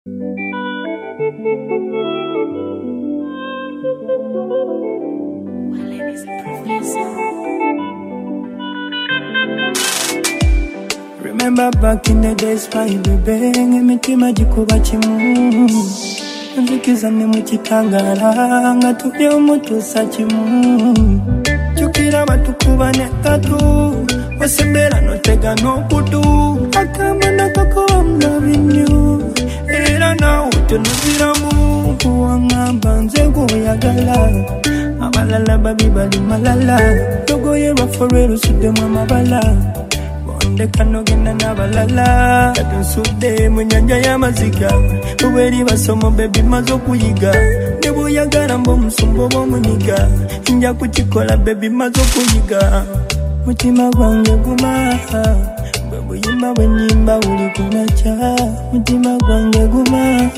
Remember back in the days, my baby, imitima jikuba chimu. Nzikizane mukitangara, nga tuli omutuusa kimu. Jukira batukuba ne tatu, wasembera notega n'okutu. Akamba nakakoba mulabinyu, era nawe tonuziramu. Kuwangamba nze gwoyagala, abalala babi bali malala. Logoye lwaffe lusuddemu amabala. Ndekano genda nabalala Katunsudde mu nyanja y'amaziga Uberi basomo baby mazo kuyiga Nebuyagala mbo musumbo b'omunyiga Nja kukikola baby mazo kuyiga Mutima gwange guma Bwe buyimba bwe nnyimba buli kumakya Mutima gwange guma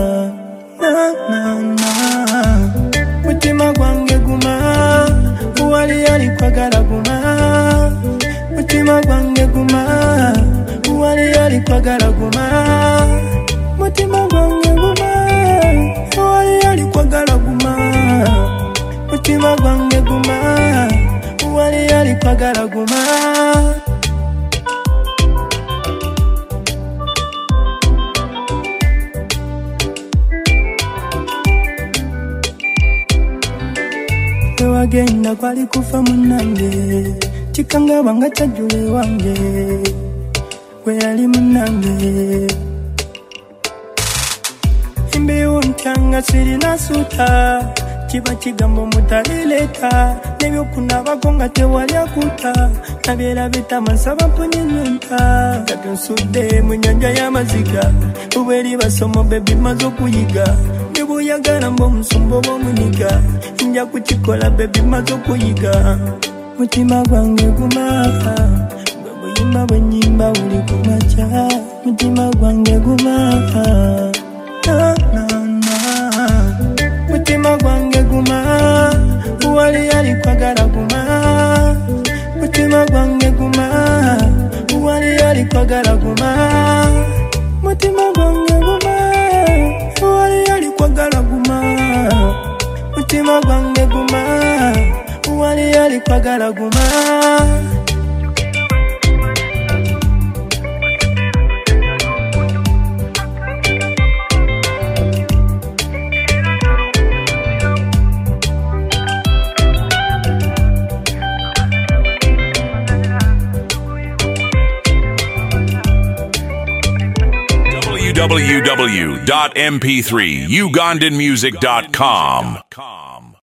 Mutima gwange guma Uwali yali kwagala guma Mutima gwange guma Uwali yali kwagala guma Mutima gwange guma Uwali yali kwagala guma Mutima gwange guma Uwali yali kwagala guma Ewagenda kwali kufa munange Chikanga wanga chajule wange Kwe yali munange Imbe untanga siri nasuta Chiba chigambo mutalileta Nebyo kuna wakonga tewali akuta Nabiela bita mansaba mpunyinyenta Katunsudde mu nyanja y'amaziga Uberi basomo baby mazo kuyiga Nebuyagala mbo musumbo b'omunyiga Nja kukikola baby mazo kuyiga Mutima gwange guma Bwe buyimba bwe nnyimba buli kumakya Mutima gwange guma Mutima gwange guma Uwali yali kwagala guma Mutima gwange guma Uwali yali kwagala guma Mutima gwange guma Uwali yali kwagala guma Mutima gwange guma Uwali yali kwagala guma www.mp3ugandanmusic.com